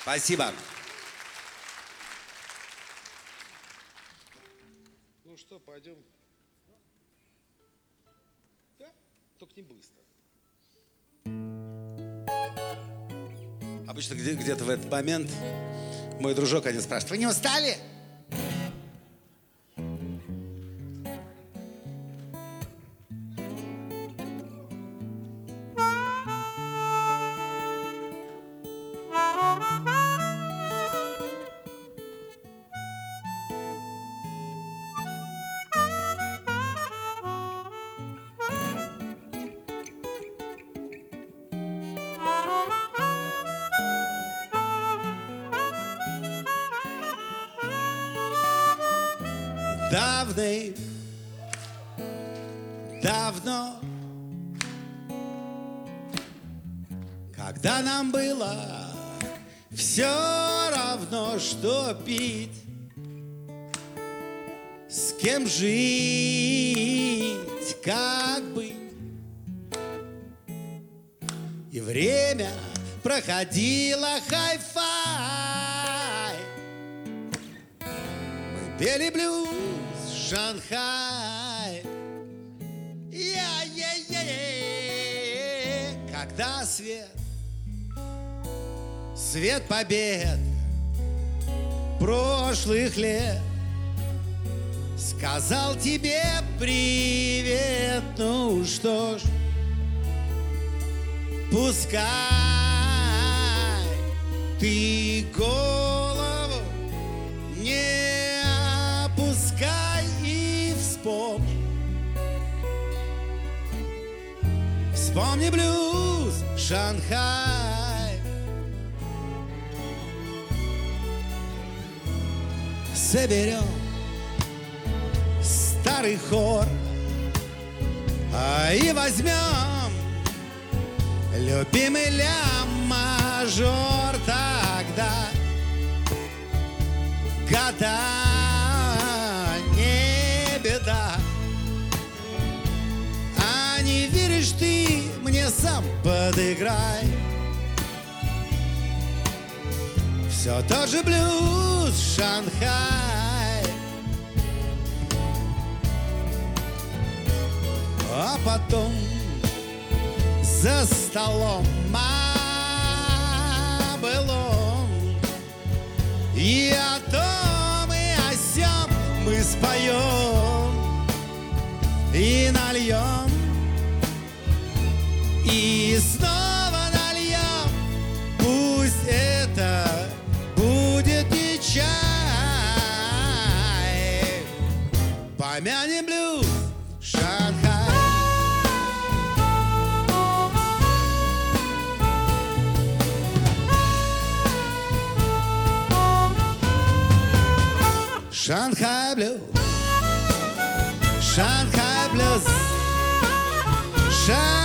Спасибо. Ну что, пойдем? Да? Только не быстро. Обычно где-то в этот момент мой дружок один спрашивает: вы не устали? Давно, когда нам было все равно, что пить, с кем жить, как быть, и время проходило хай-фай. Мы пели блюз, Шанхай. Когда свет побед прошлых лет сказал тебе привет, ну что ж, пускай ты голову не опускай и вспомни блюз, Шанхай. Соберем старый хор и возьмем любимый ля-мажор. Тогда года не беда. А не веришь ты, мне сам подыграй. Все тот же блюз, Шанхай. А потом за столом былом и о том, и о сём мы споем и нальем, и снова нальем. Пусть это будет не чай. Помянем блюз, Шанхай. Шанхай блюз, Шанхай блюз, Шанхай.